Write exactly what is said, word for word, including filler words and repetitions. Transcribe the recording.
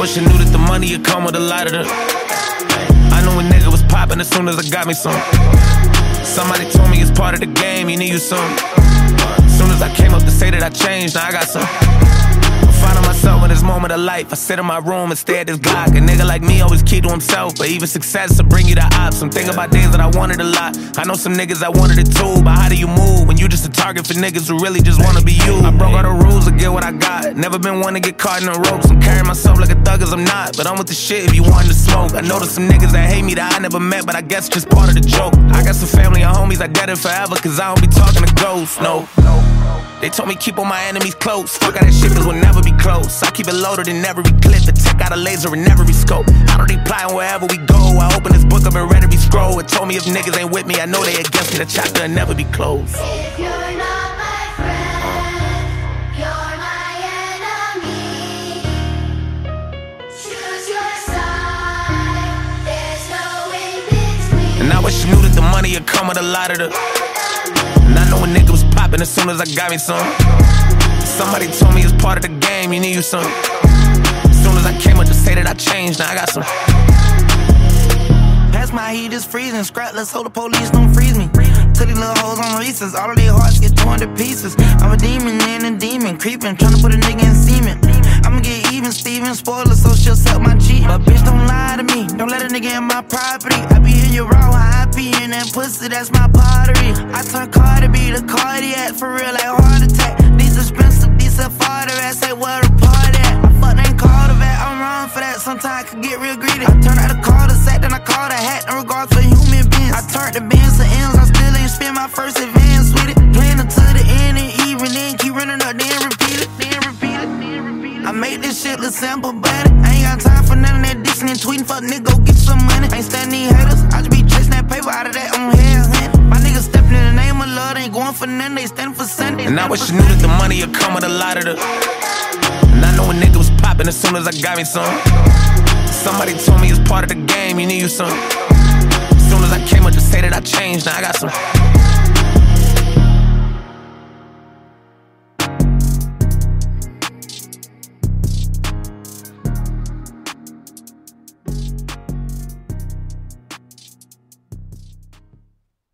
wish I knew that the money would come with a lot of the. I knew a nigga was popping as soon as I got me some. Somebody told me it's part of the game, you need you some. As soon as I came up to say that I changed, now I got some. Finding myself in this moment of life, I sit in my room and stare at this Glock. A nigga like me always keep to himself, but even success will bring you the ops. I'm thinking about days that I wanted a lot. I know some niggas that wanted it too, but how do you move when you just a target for niggas who really just wanna be you? I broke all the rules to get what I got. Never been one to get caught in the ropes. I'm carrying myself like a thug as I'm not, but I'm with the shit if you wanted to smoke. I know there's some niggas that hate me that I never met, but I guess it's just part of the joke. I got some family and homies that dead in forever, cause I don't be talking to ghosts, no. They told me keep all my enemies close. Fuck all that shit cause we'll never be close. I keep it loaded in every clip and check out a laser in every scope. I don't reply wherever we go. I open this book up and read every scroll. It told me if niggas ain't with me, I know they against me. The chapter will never be closed. If you're not my friend, you're my enemy. Choose your side, there's no in between. And I wish you knew that the money would come with a lot of the. And I know a nigga was popping as soon as I got me some. Somebody told me it's part of the game, you need you some. As soon as I came up to say that I changed, now I got some. Pass my heat is freezing, scrap, let's hold the police, don't freeze me. Till these little hoes on Reese's, all of their hearts get torn to pieces. I'm a demon and a demon, creeping, trying to put a nigga in semen. I'ma get even, Steven, spoiler, so she'll suck my cheek. But bitch, don't lie to me, don't let a nigga in my property. I be in your raw, I be in that pussy, that's my pottery. I turn Cardi B to cardiac, for real, like heart attack. These expensive, these a father ass, say where the party at. I fuck ain't called a vet, I'm wrong for that, sometimes I could get real greedy. I turn out a call to sack, then I call the hat, in regards for human beings. I turned the bands to M's, I still ain't spend my first advance with it. Playing until the end and even then, keep running up, then repeat it, then repeat it, then repeat it. I make this shit look simple, but I ain't got time for none of that dissing and tweeting. Fuck nigga, go get some money. Ain't standing these haters, I just be chasing that paper out of that on hell. My niggas stepping in the name of love, they ain't going for none, they stand for Sunday. And I wish you knew that the money would come with a lot of the. And I know a nigga was popping as soon as I got me some. Somebody told me it's part of the game, you need you some. As soon as I came up to say that I changed, now I got some.